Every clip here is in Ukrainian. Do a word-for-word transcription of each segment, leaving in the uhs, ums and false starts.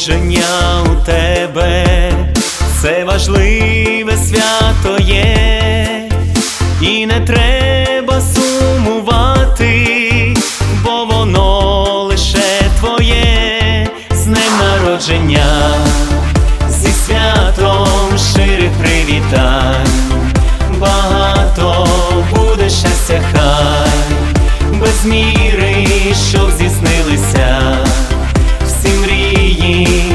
народження у тебе, це важливе свято є, і не треба сумувати, бо воно лише твоє. З днем народження, зі святом щирих привітань, багато буде щастя хай, без міри, щоб здійснилися всі мрії.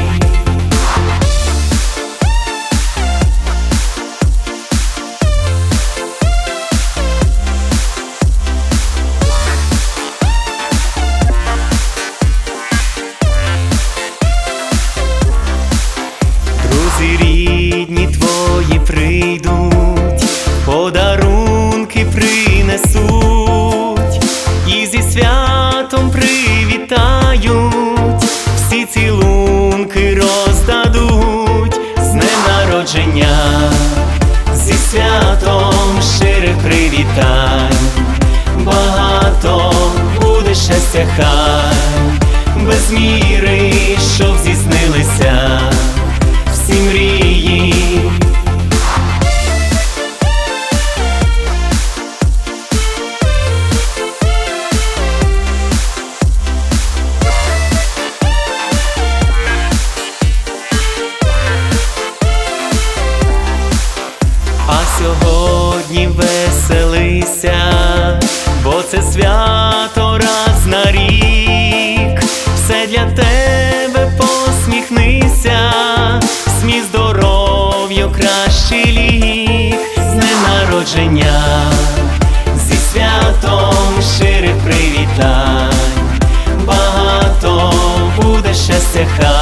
Друзі рідні твої прийдуть, подарунки принесуть, і зі святом привітають, всі цілунки роздадуть. З днем народження, зі святом щирих привітань, багато буде щастя хай, без міри, щоб здійснилися всі мрії. А сьогодні веселися, бо це свято раз на рік. Все для тебе посміхнися, сміх, здоров'ю, кращий лік. З днем народження, зі святом щирих привітань, багато буде щастя хай.